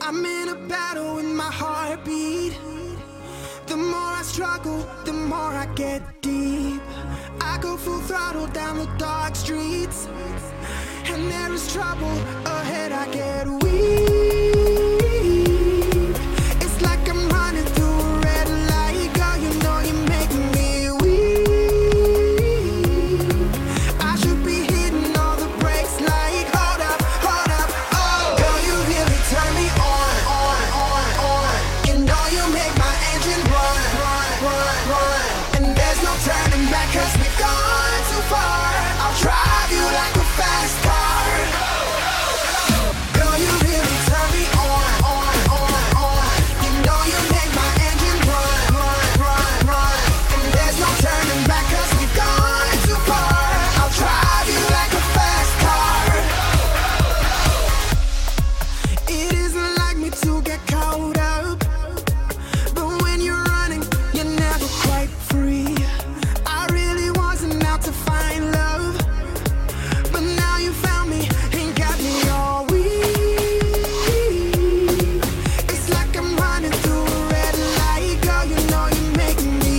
I'm in a battle with my heartbeat. The more I struggle, the more I get deep. I go full throttle down the dark streets, and there is trouble ahead. I get weak. It's like I'm running through a red light. Girl, you know you're making me weak. I should be hitting all the brakes like, hold up, oh. Girl, you really turn me on. You know you make my engine run. And there's no turning back, 'cause we've gone too far. I'll drive you like a fast car. Girl, you really turn me on. You know you make my engine run. And there's no turning back, 'cause we've gone too far. I'll drive you like a fast car. It isn't like me to get caught up, but when you're running, you're never quite free. I really wasn't out to find love, but now you found me and got me all weak. It's like I'm running through a red light. Girl, you know you're making me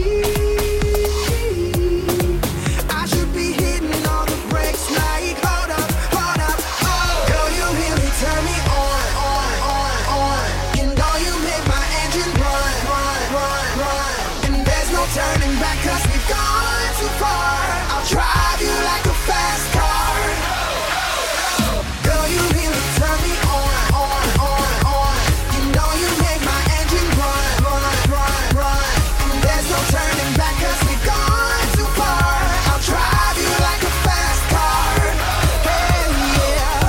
weak. I should be hitting all the brakes like, hold up, oh. Girl, you really turn me on. You know you make my engine run. And there's no turning back, 'cause we've gone too far. I'll drive you like a fast car. Girl, you really turn me on. You know you make my engine run. And there's no turning back, 'cause we've gone too far. I'll drive you like a fast car. Hey, yeah.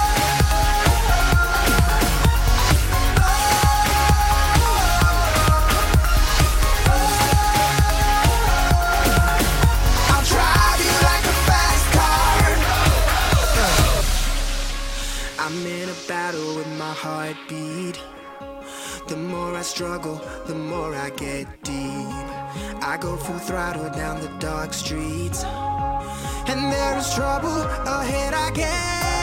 I'll drive you like a fast car. I'm in a battle with my heartbeat. The more I struggle, the more I get deep. I go full throttle down the dark streets, and there is trouble ahead. I get